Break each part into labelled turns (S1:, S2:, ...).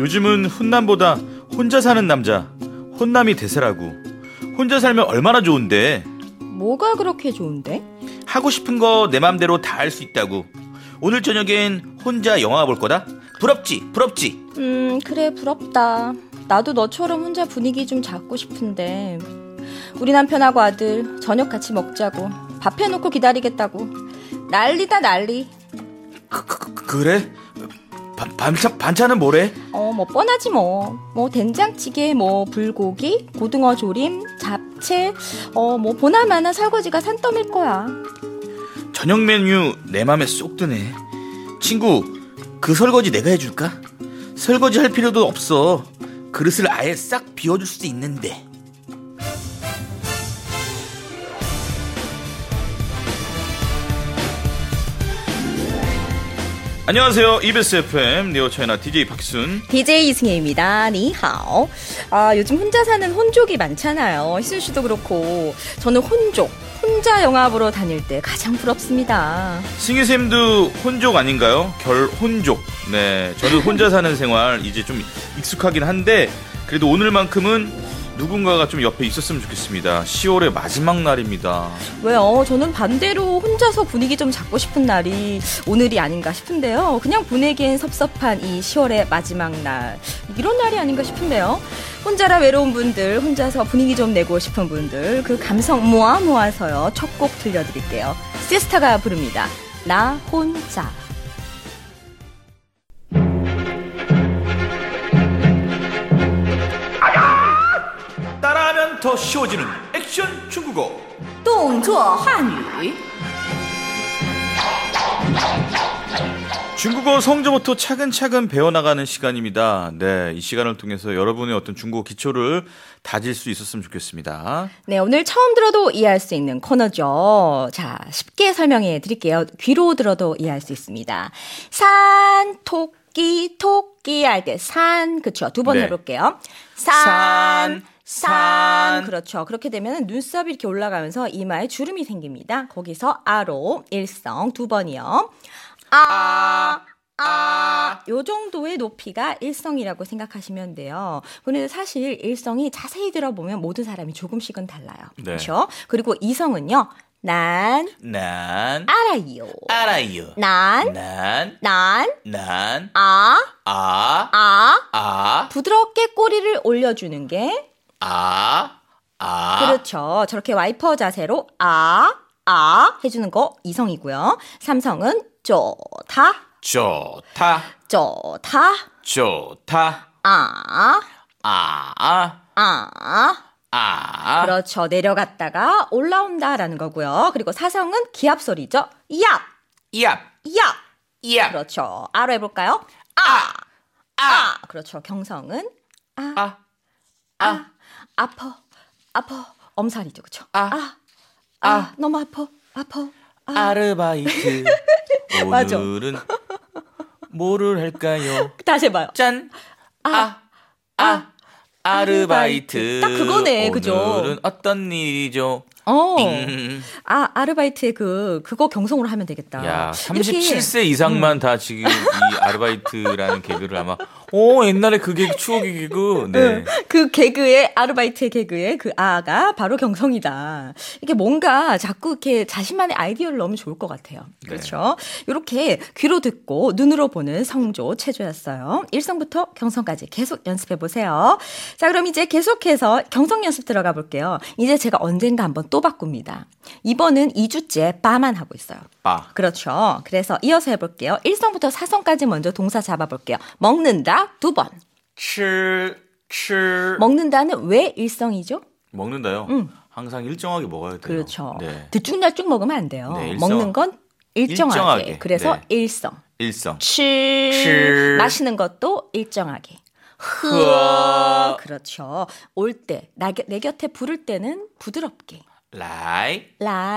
S1: 요즘은 훈남보다 혼자 사는 남자, 혼남이 대세라고. 혼자 살면 얼마나 좋은데.
S2: 뭐가 그렇게 좋은데?
S1: 하고 싶은 거 내 맘대로 다 할 수 있다고. 오늘 저녁엔 혼자 영화 볼 거다? 부럽지? 부럽지?
S2: 그래, 부럽다. 나도 너처럼 혼자 분위기 좀 잡고 싶은데 우리 남편하고 아들 저녁 같이 먹자고 밥 해놓고 기다리겠다고 난리다 난리.
S1: 그래? 반찬은 뭐래?
S2: 뭐 뻔하지 뭐 된장찌개, 뭐 불고기, 고등어 조림, 잡채, 뭐 보나마나 설거지가 산더미일 거야.
S1: 저녁 메뉴 내 맘에 쏙 드네. 친구, 그 설거지 내가 해줄까? 설거지 할 필요도 없어. 그릇을 아예 싹 비워줄 수도 있는데. 안녕하세요. EBS FM 네오차이나 DJ 박순,
S2: DJ 이승혜입니다. 니하오. 요즘 혼자 사는 혼족이 많잖아요. 희순 씨도 그렇고. 저는 혼자 영화 보러 다닐 때 가장 부럽습니다.
S1: 승희쌤도 혼족 아닌가요? 결혼족. 네, 저도 혼자 사는 생활 이제 좀 익숙하긴 한데 그래도 오늘만큼은 누군가가 좀 옆에 있었으면 좋겠습니다. 10월의 마지막 날입니다.
S2: 왜요? 저는 반대로 혼자서 분위기 좀 잡고 싶은 날이 오늘이 아닌가 싶은데요. 그냥 보내기엔 섭섭한 이 10월의 마지막 날, 이런 날이 아닌가 싶은데요. 혼자라 외로운 분들, 혼자서 분위기 좀 내고 싶은 분들, 그 감성 모아서요. 첫 곡 들려드릴게요. 시스타가 부릅니다. 나 혼자.
S1: 따라하면 더 쉬워지는 액션 중국어.
S2: 动作汉语.
S1: 중국어 성조부터 차근차근 배워나가는 시간입니다. 네, 이 시간을 통해서 여러분의 어떤 중국어 기초를 다질 수 있었으면 좋겠습니다.
S2: 네, 오늘 처음 들어도 이해할 수 있는 코너죠. 자, 쉽게 설명해 드릴게요. 귀로 들어도 이해할 수 있습니다. 산, 토끼 할 때 산, 그렇죠. 두 번
S1: 네.
S2: 해볼게요. 산. 그렇죠. 그렇게 되면 눈썹이 이렇게 올라가면서 이마에 주름이 생깁니다. 거기서 아로 일성 두 번이요. 요 정도의 높이가 일성이라고 생각하시면 돼요. 그런데 사실 일성이 자세히 들어보면 모든 사람이 조금씩은 달라요.
S1: 네.
S2: 그렇죠? 그리고 이성은요. 난 알아요. 난 부드럽게 꼬리를 올려주는 게 그렇죠. 저렇게 와이퍼 자세로 해주는 거 이성이고요. 삼성은 좋다. 그렇죠. 내려갔다가 올라온다라는 거고요. 그리고 사성은 기합 소리죠. 얍. 그렇죠. 아로 해볼까요? 그렇죠. 경성은 아파. 엄살이죠. 그렇죠. 너무 아파.
S1: 아르바이트. 오늘은 뭐를 할까요?
S2: 다시 해봐요.
S1: 짠. 아르바이트.
S2: 딱 그거네. 그죠?
S1: 오늘은 어떤 일이죠?
S2: 아르바이트의 그거 경성으로 하면 되겠다.
S1: 야, 37세 이상만 다 지금 이 아르바이트라는 개그를 아마 옛날에 그 개그 추억의 개그. 네.
S2: 그 개그의 아르바이트의 개그의 그 아가 바로 경성이다. 이게 뭔가 자꾸 이렇게 자신만의 아이디어를 넣으면 좋을 것 같아요. 그렇죠? 이렇게 귀로 듣고 눈으로 보는 성조 체조였어요. 일성부터 경성까지 계속 연습해 보세요. 자, 그럼 이제 계속해서 경성 연습 들어가 볼게요. 이제 제가 언젠가 한번 또 바꿉니다. 이번은 2주째 빠만 하고 있어요. 그렇죠. 그래서 이어서 해볼게요. 1성부터 4성까지 먼저 동사 잡아볼게요. 먹는다 2번. 먹는다는 왜 일성이죠?
S1: 먹는다요? 항상 일정하게 먹어야 돼요.
S2: 그렇죠.
S1: 네.
S2: 들쭉날쭉 먹으면 안 돼요.
S1: 네,
S2: 먹는 건 일정하게. 그래서
S1: 네.
S2: 일성.
S1: 일성.
S2: 마시는 것도 일정하게. 그렇죠. 올 때, 내 곁에 부를 때는 부드럽게.
S1: 라이.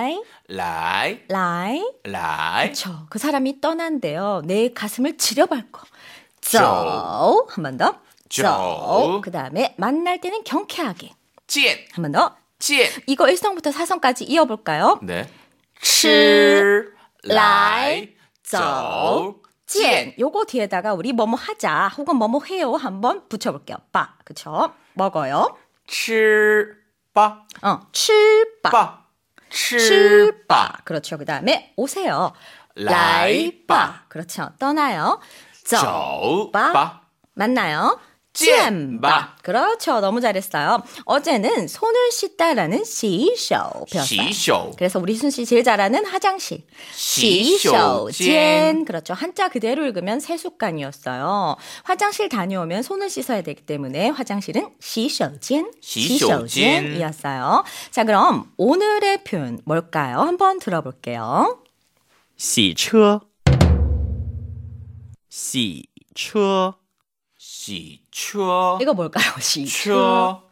S2: 그렇죠. 그 사람이 떠난대요. 내 가슴을 지려밟고. 한 번 더. 그 다음에 만날 때는 경쾌하게. 한 번 더. 이거 1성부터 4성까지 이어볼까요?
S1: 네.
S2: 찐. 요거 뒤에다가 우리 뭐뭐 하자 혹은 뭐뭐 해요 한번 붙여볼게요. 빠. 그쵸? 먹어요.
S3: 吃吧
S2: 칠빠.
S3: 吧
S2: 칠빠. 그렇죠. 그 다음에 오세요.
S3: 라이빠.
S2: 라이빠. 그렇죠. 떠나요.
S3: 走
S2: 빠.
S3: 吧
S2: 맞나요?
S3: 见吧.
S2: 찐바. 그렇죠. 너무 잘했어요. 어제는 손을 씻다라는 洗手 배웠어요.
S3: 洗手
S2: 그래서 우리 순씨 제일 잘하는 화장실.
S3: 洗手间.
S2: 洗手间. 그렇죠. 한자 그대로 읽으면 세숫간이었어요. 화장실 다녀오면 손을 씻어야 되기 때문에 화장실은 洗手间.
S3: 洗手间.
S2: 이었어요. 자, 그럼 오늘의 표현 뭘까요? 한번 들어볼게요.
S4: 洗车，洗车，
S3: 洗车
S2: 이거 뭘까요? 洗车.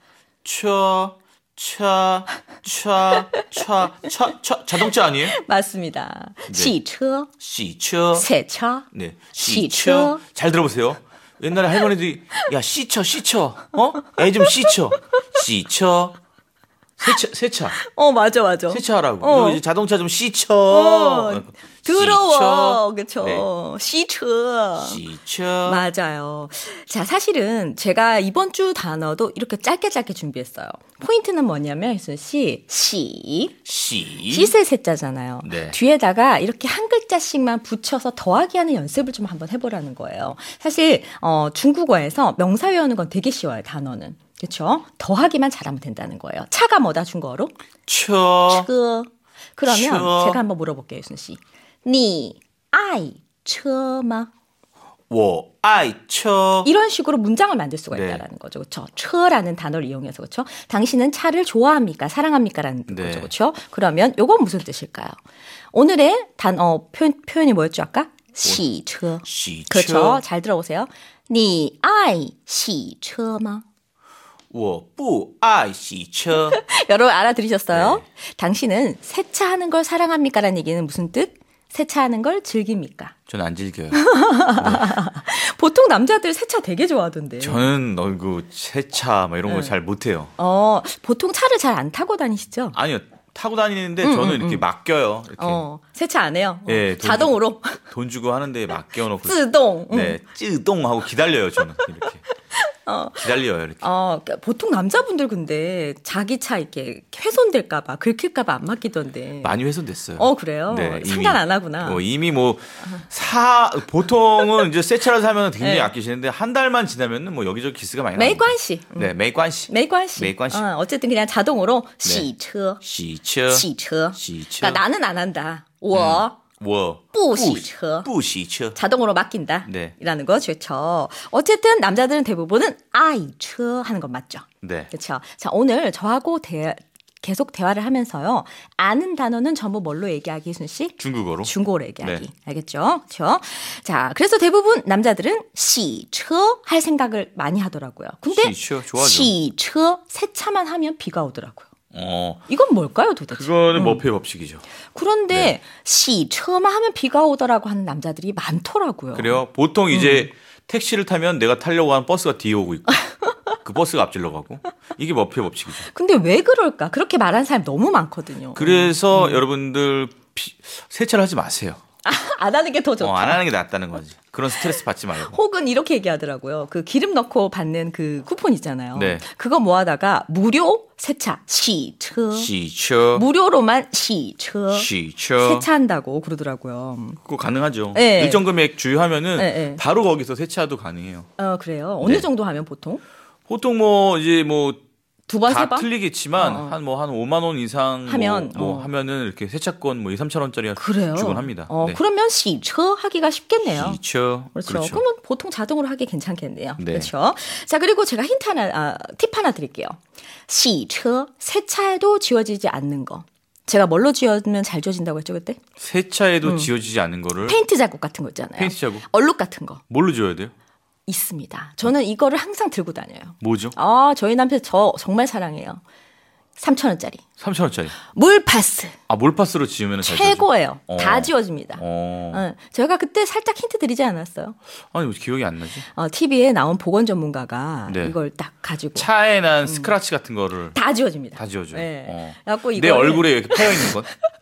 S3: 车 자동차 아니에요?
S2: 맞습니다.
S3: 네.
S2: 洗车.
S3: 洗车
S2: 세차.
S3: 네.
S2: 洗车.
S3: 잘 들어보세요. 옛날에 할머니들이 야 씻쳐 애 좀 씻쳐 洗车 세차
S2: 맞아.
S3: 세차하라고.
S2: 어.
S3: 그리고 이제 자동차 좀 씻쳐.
S2: 더러워. 그쵸.
S3: 네.
S2: 시처.
S3: 洗车
S2: 맞아요. 자, 사실은 제가 이번 주 단어도 이렇게 짧게 준비했어요. 포인트는 뭐냐면, 혜순 씨, 씻을 세자잖아요.
S3: 네.
S2: 뒤에다가 이렇게 한 글자씩만 붙여서 더하기 하는 연습을 좀 한번 해보라는 거예요. 사실, 중국어에서 명사 외우는 건 되게 쉬워요, 단어는. 그렇죠? 더하기만 잘하면 된다는 거예요. 차가 뭐다, 중국어로?
S3: 车
S2: 车. 그러면
S3: 车.
S2: 제가 한번 물어볼게요, 혜순 씨. 你爱车吗?
S3: 我爱车
S2: 이런 식으로 문장을 만들 수가
S3: 네.
S2: 있다라는 거죠. 그렇죠?车라는 단어를 이용해서 그렇죠? 당신은 차를 좋아합니까? 사랑합니까?라는
S3: 네.
S2: 거죠. 그렇죠? 그러면 요건 무슨 뜻일까요? 오늘의 표현이 뭐였죠? 아까? 洗车.
S3: 洗车
S2: 그렇죠? 잘 들어보세요. 你爱洗车吗?
S3: 我不爱洗车
S2: 여러분 알아들으셨어요?
S3: 네.
S2: 당신은 세차하는 걸 사랑합니까?라는 얘기는 무슨 뜻? 세차하는 걸 즐깁니까?
S3: 저는 안 즐겨요.
S2: 보통 남자들 세차 되게 좋아하던데.
S3: 저는 그 세차 뭐 이런 거 잘 못해요.
S2: 보통 차를 잘 안 타고 다니시죠?
S3: 아니요. 타고 다니는데 저는 이렇게 맡겨요. 이렇게.
S2: 세차 안 해요?
S3: 예,
S2: 자동으로.
S3: 돈 주고 하는데 맡겨놓고.
S2: 自动.
S3: 네, 쯔동하고 기다려요, 저는. 이렇게. 기다려요, 이렇게.
S2: 그러니까 보통 남자분들 근데 자기 차 이렇게 훼손될까봐, 긁힐까봐 안 맡기던데.
S3: 많이 훼손됐어요.
S2: 그래요?
S3: 네,
S2: 상관 안 하구나.
S3: 이미 보통은 이제 새 차를 사면 굉장히
S2: 네.
S3: 아끼시는데 한 달만 지나면은 뭐 여기저기 기스가 많이 나요.
S2: 没关系.
S3: 네, 没关系.
S2: 没关系.
S3: 没关系.
S2: 어쨌든 그냥 자동으로 洗车.
S3: 洗车.
S2: 洗车.
S3: 洗车.
S2: 그러니까 나는 안 한다. 我不洗车.
S3: 不洗车.
S2: 자동으로 맡긴다.
S3: 네.
S2: 이라는 거 좋죠. 어쨌든 남자들은 대부분은 아이처 하는 건 맞죠.
S3: 네.
S2: 그렇죠. 자, 오늘 저하고 계속 대화를 하면서요. 아는 단어는 전부 뭘로 얘기하기, 순 씨?
S3: 중국어로.
S2: 중국어로 얘기하기.
S3: 네.
S2: 알겠죠? 그렇죠? 자, 그래서 대부분 남자들은 시처 할 생각을 많이 하더라고요. 근데
S3: 시처 좋아하죠.
S2: 시처 세차만 하면 비가 오더라고요. 이건 뭘까요, 도대체?
S3: 그거는 머피의 법칙이죠.
S2: 그런데
S3: 네.
S2: 시처만 하면 비가 오더라고 하는 남자들이 많더라고요.
S3: 그래요? 보통 이제 택시를 타면 내가 타려고 하는 버스가 뒤에 오고 있고 그 버스가 앞질러 가고 이게 머피의 법칙이죠.
S2: 근데 왜 그럴까? 그렇게 말하는 사람 너무 많거든요.
S3: 그래서 여러분들 세차를 하지 마세요.
S2: 안 하는 게 더 좋다.
S3: 안 하는 게 낫다는 거지. 그런 스트레스 받지 말고.
S2: 혹은 이렇게 얘기하더라고요. 그 기름 넣고 받는 그 쿠폰 있잖아요.
S3: 네.
S2: 그거 모아다가 무료 세차, 시처.
S3: 시처.
S2: 무료로만 시처.
S3: 시처.
S2: 세차한다고 그러더라고요.
S3: 그거 가능하죠.
S2: 네.
S3: 일정 금액 주유하면은
S2: 네.
S3: 바로 거기서 세차도 가능해요.
S2: 그래요. 어느
S3: 네.
S2: 정도 하면 보통?
S3: 보통 이제
S2: 두 번, 세
S3: 다
S2: 번?
S3: 틀리겠지만 한 5만 원 이상
S2: 하면,
S3: 하면은 이렇게 세차권 2, 3천 원짜리
S2: 그래요.
S3: 주곤 합니다. 네.
S2: 그러면 시처 하기가 쉽겠네요.
S3: 시처.
S2: 그렇죠. 그러면 보통 자동으로 하기 괜찮겠네요.
S3: 네.
S2: 그렇죠. 자, 그리고 제가 팁 하나 드릴게요. 시처, 세차에도 지워지지 않는 거. 제가 뭘로 지우면 잘 지워진다고 했죠, 그때?
S3: 세차에도 지워지지 않는 거를
S2: 페인트 자국 같은 거 있잖아요.
S3: 페인트 자국?
S2: 얼룩 같은 거.
S3: 뭘로 지워야 돼요?
S2: 있습니다. 저는 이거를 항상 들고 다녀요.
S3: 뭐죠?
S2: 저희 남편 저 정말 사랑해요. 3,000원짜리.
S3: 3천 원짜리.
S2: 물파스.
S3: 몰파스로 지우면 잘
S2: 최고예요.
S3: 지워져?
S2: 다 지워집니다. 제가 그때 살짝 힌트 드리지 않았어요?
S3: 아니 왜 기억이 안 나지?
S2: TV에 나온 보건 전문가가
S3: 네.
S2: 이걸 딱 가지고
S3: 차에 난 스크래치 같은 거를
S2: 다 지워집니다.
S3: 다 지워줘.
S2: 네.
S3: 어.
S2: 그래갖고
S3: 내
S2: 이거를
S3: 얼굴에 이렇게 파여 있는 건?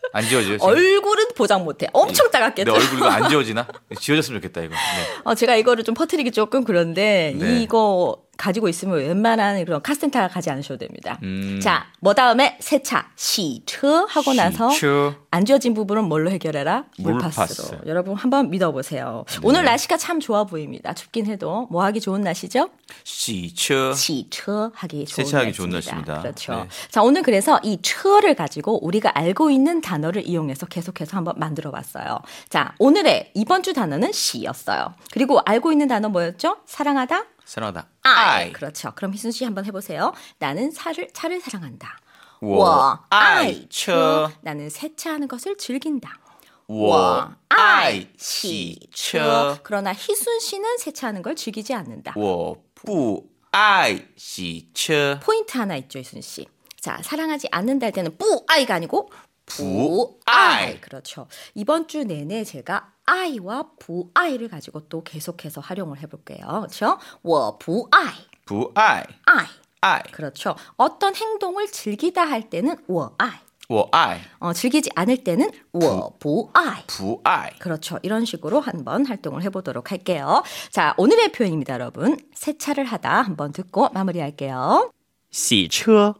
S1: 안 지워져요? 지금?
S2: 얼굴은 보장 못해. 엄청 작았겠죠.
S1: 내 얼굴 이거 안 지워지나? 지워졌으면 좋겠다 이거. 네.
S2: 제가 이거를 좀 퍼뜨리기 조금 그런데
S1: 네.
S2: 이거 가지고 있으면 웬만한 그런 카센터 가지 않으셔도 됩니다. 자, 뭐 다음에 세차, 시처 하고 나서
S1: 시처.
S2: 안 지워진 부분은 뭘로 해결해라? 물파스로.
S1: 물파스.
S2: 여러분 한번 믿어보세요. 오늘 날씨가 참 좋아 보입니다. 춥긴 해도 뭐 하기 좋은 날씨죠?
S1: 시처.
S2: 시처 하기 좋은
S1: 세차하기 좋은
S2: 날씨입니다.
S1: 날씨입니다.
S2: 그렇죠.
S1: 네.
S2: 자, 오늘 그래서 이 처를 가지고 우리가 알고 있는 단어를 이용해서 계속해서 한번 만들어 봤어요. 자, 오늘의 이번 주 단어는 시였어요. 그리고 알고 있는 단어 뭐였죠? 사랑하다?
S1: 사랑하다.
S2: I. 그렇죠. 그럼 희순 씨 한번 해보세요. 나는 차를 사랑한다.
S1: 我爱车.
S2: 나는 세차하는 것을 즐긴다.
S1: 我爱洗车.
S2: 그러나 희순 씨는 세차하는 걸 즐기지 않는다.
S1: 我不爱洗车.
S2: 포인트 하나 있죠, 희순 씨. 자, 사랑하지 않는다 할 때는 뿌아이가 아니고
S1: 부아이.
S2: 그렇죠. 이번 주 내내 제가 아이와 부아이를 가지고 또 계속해서 활용을 해볼게요. 그렇죠? 我不爱.
S1: 不爱.
S2: 아이.
S1: 爱.
S2: 그렇죠. 어떤 행동을 즐기다 할 때는 我爱.
S1: 我爱.
S2: 즐기지 않을 때는 我不爱.
S1: 不爱.
S2: 그렇죠. 이런 식으로 한번 활동을 해보도록 할게요. 자, 오늘의 표현입니다, 여러분. 세차를 하다 한번 듣고 마무리할게요.
S4: 洗车，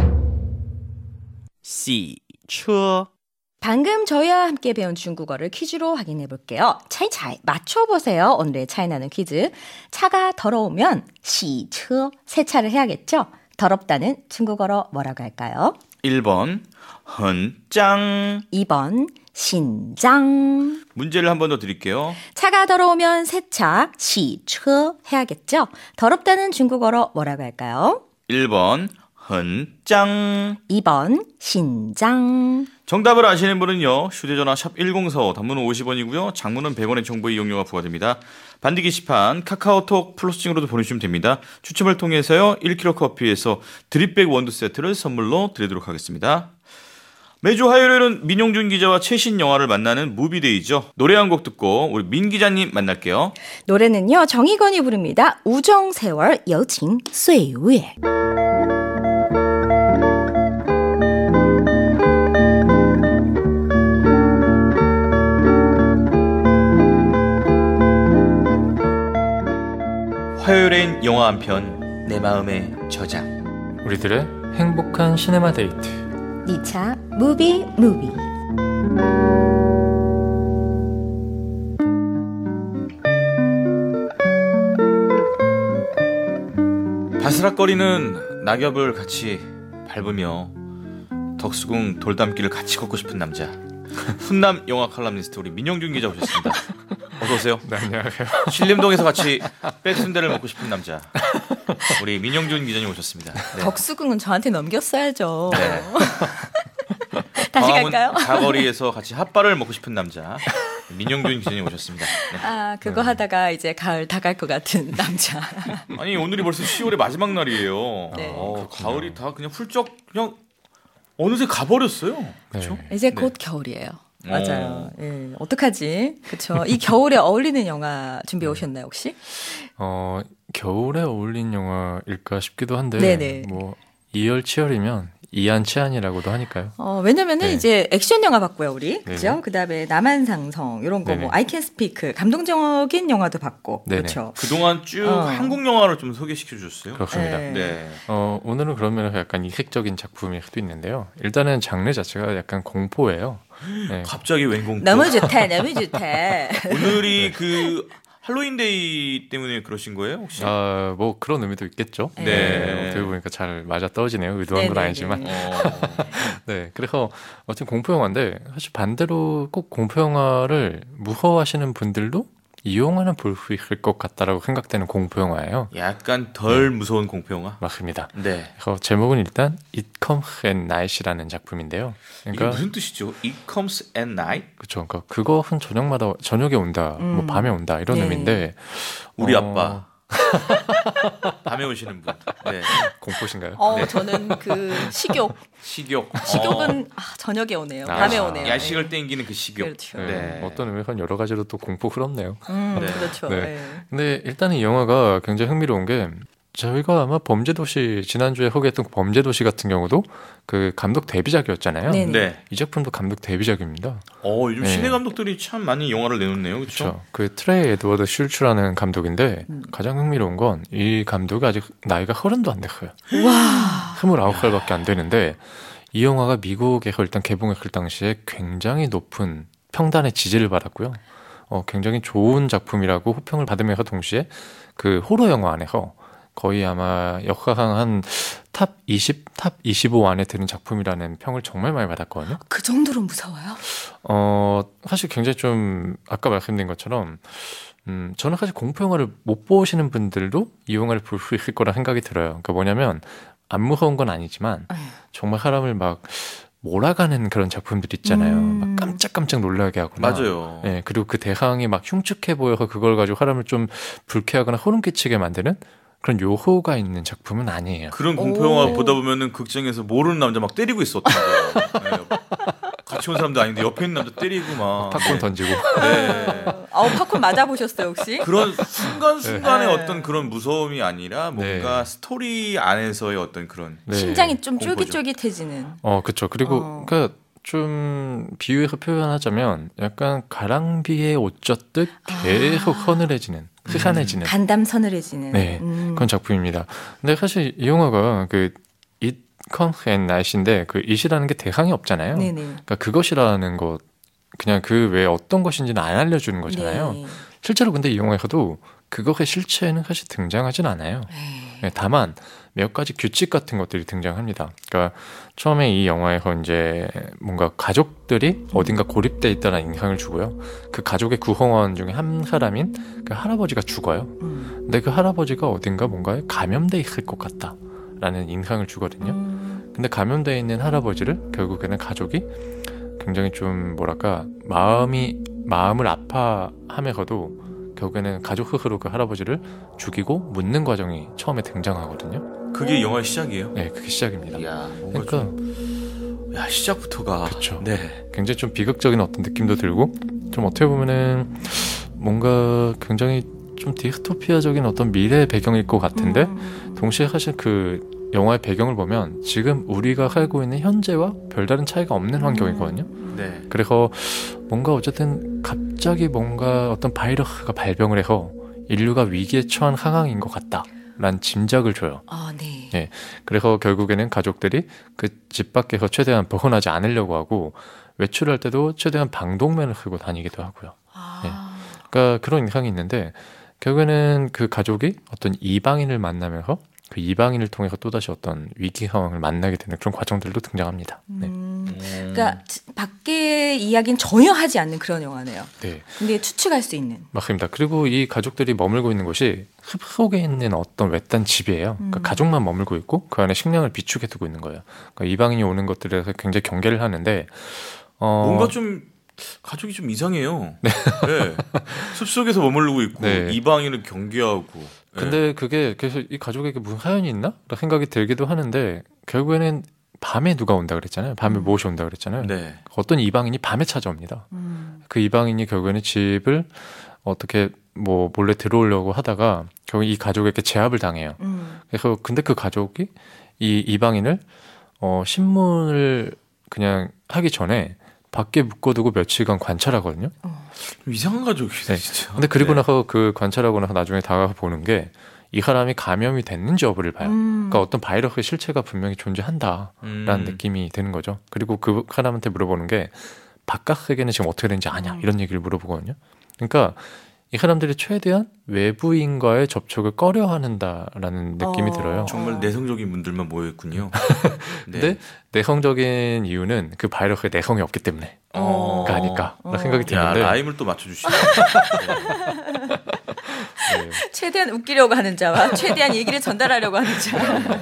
S4: 洗车，
S2: 방금 저희와 함께 배운 중국어를 퀴즈로 확인해 볼게요. 차이차이 맞춰보세요. 오늘의 차이나는 퀴즈. 차가 더러우면 시처 세차를 해야겠죠? 더럽다는 중국어로 뭐라고 할까요?
S1: 1번 很脏.
S2: 2번 신장.
S1: 문제를 한 번 더 드릴게요.
S2: 차가 더러우면 세차 시처 해야겠죠? 더럽다는 중국어로 뭐라고 할까요?
S1: 1번 很脏.
S2: 2번 신장.
S1: 정답을 아시는 분은요. 휴대전화 샵 1045 단문은 50원이고요. 장문은 100원의 정보 이용료가 부과됩니다. 반디 게시판 카카오톡 플러스증으로도 보내주시면 됩니다. 추첨을 통해서요. 1kg 커피에서 드립백 원두 세트를 선물로 드리도록 하겠습니다. 매주 화요일은 민용준 기자와 최신 영화를 만나는 무비데이죠. 노래 한 곡 듣고 우리 민 기자님 만날게요.
S2: 노래는요. 정희건이 부릅니다. 우정세월 여칭岁月.
S1: 화요일엔 영화 한 편, 내 마음의 저장.
S5: 우리들의 행복한 시네마 데이트.
S2: 2차 무비.
S1: 바스락거리는 낙엽을 같이 밟으며 덕수궁 돌담길을 같이 걷고 싶은 남자. 훈남 영화 칼럼니스트 우리 민영준 기자 오셨습니다. 어서 오세요.
S5: 네, 안녕하세요.
S1: 신림동에서 같이 백순대를 먹고 싶은 남자. 우리 민영준 기자님 오셨습니다. 네.
S2: 덕수궁은 저한테 넘겼어야죠.
S1: 네.
S2: 다시
S1: 광화문
S2: 갈까요?
S1: 사거리에서 같이 핫바를 먹고 싶은 남자. 민영준 기자님 오셨습니다. 네.
S2: 그거 하다가 이제 가을 다 갈 것 같은 남자.
S1: 아니 오늘이 벌써 10월의 마지막 날이에요.
S2: 네.
S1: 가을이 다 그냥 훌쩍 그냥 어느새 가버렸어요. 그렇죠?
S2: 이제
S1: 네.
S2: 곧 겨울이에요. 맞아요. 예. 어떡하지? 그렇죠. 이 겨울에 어울리는 영화 준비해 오셨나요, 혹시?
S5: 겨울에 어울린 영화일까 싶기도 한데
S2: 네네.
S5: 뭐 이열치열이면 이안치안이라고도 하니까요.
S2: 왜냐면은
S5: 네.
S2: 이제 액션 영화 봤고요, 우리. 그죠?
S5: 네네.
S2: 그다음에 남한상성 이런 거
S5: 네네.
S2: 뭐 I Can Speak 감동적인 영화도 봤고.
S5: 네네.
S2: 그렇죠.
S1: 그동안 쭉 한국 영화를 좀 소개시켜 주셨어요.
S5: 그렇습니다.
S2: 네.
S1: 네.
S5: 오늘은 그러면 약간 이색적인 작품일 수도 있는데요. 일단은 장르 자체가 약간 공포예요. 네.
S1: 갑자기 웬공포.
S2: 너무 좋다.
S1: 오늘이 그 할로윈데이 때문에 그러신 거예요, 혹시?
S5: 뭐 그런 의미도 있겠죠.
S1: 네.
S5: 어떻게 보니까 잘 맞아 떨어지네요. 의도한 건
S2: 네네네.
S5: 아니지만. 네, 그래서 어쨌든 공포 영화인데 사실 반대로 꼭 공포 영화를 무서워하시는 분들도 이 영화는 볼 수 있을 것 같다라고 생각되는 공포 영화예요.
S1: 약간 덜 무서운 공포 영화.
S5: 맞습니다.
S1: 네.
S5: 그래서 제목은 일단 It Comes at Night이라는 작품인데요.
S1: 이게
S5: 그러니까
S1: 무슨 뜻이죠? It comes at night?
S5: 그렇죠. 그러니까 그것은 저녁에 온다, 뭐 밤에 온다 이런
S2: 네.
S5: 의미인데
S1: 우리 아빠. 밤에 오시는 분. 네.
S5: 공포신가요?
S2: 저는 그 식욕.
S1: 식욕.
S2: 저녁에 오네요.
S5: 아,
S2: 밤에 오네요.
S1: 야식을 땡기는 그 식욕.
S2: 그렇죠.
S5: 네. 어떤 의미에서는 여러 가지로 또 공포스럽네요.
S1: 네.
S2: 그렇죠.
S5: 네.
S2: 네.
S5: 근데 일단은 이 영화가 굉장히 흥미로운 게 저희가 아마 범죄도시 지난주에 소개했던 그 범죄도시 같은 경우도 그 감독 데뷔작이었잖아요.
S2: 네네.
S1: 네.
S5: 이 작품도 감독 데뷔작입니다.
S1: 요즘
S5: 네.
S1: 신예 감독들이 참 많이 영화를 내놓네요. 그렇죠?
S5: 그렇죠. 그 트레이 에드워드 슐츠라는 감독인데 가장 흥미로운 건 이 감독이 아직 나이가 30도 안 됐어요.
S2: 와.
S5: 29살밖에 안 되는데 이 영화가 미국에서 일단 개봉했을 당시에 굉장히 높은 평단의 지지를 받았고요. 굉장히 좋은 작품이라고 호평을 받으면서 동시에 그 호러 영화 안에서 거의 아마 역사상 한 탑 20, 탑 25 안에 드는 작품이라는 평을 정말 많이 받았거든요.
S2: 그 정도로 무서워요?
S5: 사실 굉장히 좀 아까 말씀드린 것처럼 저는 사실 공포 영화를 못 보시는 분들도 이 영화를 볼 수 있을 거라 생각이 들어요. 그러니까 뭐냐면 안 무서운 건 아니지만 정말 사람을 막 몰아가는 그런 작품들 있잖아요. 막 깜짝깜짝 놀라게 하거나.
S1: 맞아요.
S5: 네, 그리고 그 대상이 막 흉측해 보여서 그걸 가지고 사람을 좀 불쾌하거나 소름 끼치게 만드는 그런 요소가 있는 작품은 아니에요.
S1: 그런 공포 영화 보다 보면은 극장에서 모르는 남자 막 때리고 있었던 거예요. 네. 같이 온 사람도 아닌데 옆에 있는 남자 때리고 막
S5: 팝콘 던지고.
S1: 네.
S2: 팝콘 맞아보셨어요 혹시?
S1: 그런 순간순간의
S2: 네.
S1: 어떤 그런 무서움이 아니라 뭔가
S5: 네.
S1: 스토리 안에서의 어떤 그런
S5: 네.
S2: 심장이 좀
S1: 공포죠.
S2: 쫄깃쫄깃해지는.
S5: 그렇죠. 그리고 그러니까 좀 비유해서 표현하자면 약간 가랑비에 옷 젖듯 계속 서늘해지는, 스산해지는
S2: 간담 서늘해지는.
S5: 네, 그런 작품입니다. 근데 사실 이 영화가 그 It Comes at Night인데 그 it이라는 게 대상이 없잖아요.
S2: 네네.
S5: 그러니까 그것이라는 것 그냥 그 외에 어떤 것인지는 안 알려주는 거잖아요.
S2: 네.
S5: 실제로 근데 이 영화에서도 그것의 실체는 사실 등장하진 않아요. 네, 다만 몇 가지 규칙 같은 것들이 등장합니다. 그러니까 처음에 이 영화에서 이제 뭔가 가족들이 어딘가 고립돼 있다는 인상을 주고요. 그 가족의 구성원 중에 한 사람인 그 할아버지가 죽어요. 근데 그 할아버지가 어딘가 뭔가에 감염돼 있을 것 같다라는 인상을 주거든요. 근데 감염돼 있는 할아버지를 결국에는 가족이 굉장히 좀 뭐랄까 마음을 아파하면서도 결국에는 가족 스스로 그 할아버지를 죽이고 묻는 과정이 처음에 등장하거든요.
S1: 그게 영화의 시작이에요.
S5: 네, 그게 시작입니다.
S1: 이야, 뭔가
S5: 그러니까
S1: 야, 시작부터가
S5: 그쵸.
S1: 네.
S5: 굉장히 좀 비극적인 어떤 느낌도 들고 좀 어떻게 보면은 뭔가 굉장히 좀 디스토피아적인 어떤 미래 배경일 것 같은데 동시에 사실 그 영화의 배경을 보면 지금 우리가 살고 있는 현재와 별다른 차이가 없는 환경이거든요.
S1: 네.
S5: 그래서 뭔가 어쨌든 갑자기 뭔가 어떤 바이러스가 발병을 해서 인류가 위기에 처한 상황인 것 같다라는 짐작을 줘요.
S2: 네.
S5: 네. 그래서 결국에는 가족들이 그 집 밖에서 최대한 벗어나지 않으려고 하고 외출할 때도 최대한 방독면을 쓰고 다니기도 하고요. 네. 그러니까 그런 인상이 있는데 결국에는 그 가족이 어떤 이방인을 만나면서 그 이방인을 통해서 또다시 어떤 위기 상황을 만나게 되는 그런 과정들도 등장합니다. 네.
S2: 그러니까 밖의 이야기는 전혀 하지 않는 그런 영화네요.
S5: 네.
S2: 근데 추측할 수 있는.
S5: 맞습니다. 그리고 이 가족들이 머물고 있는 곳이 숲 속에 있는 어떤 외딴 집이에요. 그러니까 가족만 머물고 있고 그 안에 식량을 비축해 두고 있는 거예요. 그러니까 이방인이 오는 것들에 대해서 굉장히 경계를 하는데
S1: 뭔가 좀 가족이 좀 이상해요. 네. 숲속에서 머무르고 있고
S5: 네.
S1: 이방인을 경계하고.
S5: 근데 그게 그래서 이 가족에게 무슨 사연이 있나? 라는 생각이 들기도 하는데 결국에는 밤에 누가 온다 그랬잖아요. 밤에 무엇이 온다 그랬잖아요.
S1: 네.
S5: 어떤 이방인이 밤에 찾아옵니다. 그 이방인이 결국에는 집을 어떻게 뭐 몰래 들어오려고 하다가 결국 이 가족에게 제압을 당해요. 그래서 근데 그 가족이 이 이방인을 신문을 그냥 하기 전에 밖에 묶어두고 며칠간 관찰하거든요.
S1: 좀 이상한 가족이네
S5: 네.
S1: 진짜.
S5: 근데 그리고
S1: 네.
S5: 나서 그 관찰하고 나서 나중에 다가가 보는 게 이 사람이 감염이 됐는지 여부를 봐요. 그러니까 어떤 바이러스의 실체가 분명히 존재한다라는 느낌이 드는 거죠. 그리고 그 사람한테 물어보는 게 바깥 세계는 지금 어떻게 되는지 아냐 이런 얘기를 물어보거든요. 그러니까 이 사람들이 최대한 외부인과의 접촉을 꺼려한다라는 느낌이 들어요.
S1: 정말 내성적인 분들만 모여있군요. 네.
S5: 근데 내성적인 이유는 그 바이러스에 내성이 없기 때문에 가 아닐까라는 생각이
S1: 야,
S5: 드는데
S1: 라임을 또 맞춰주시네.
S2: 최대한 웃기려고 하는 자와 최대한 얘기를 전달하려고 하는 자.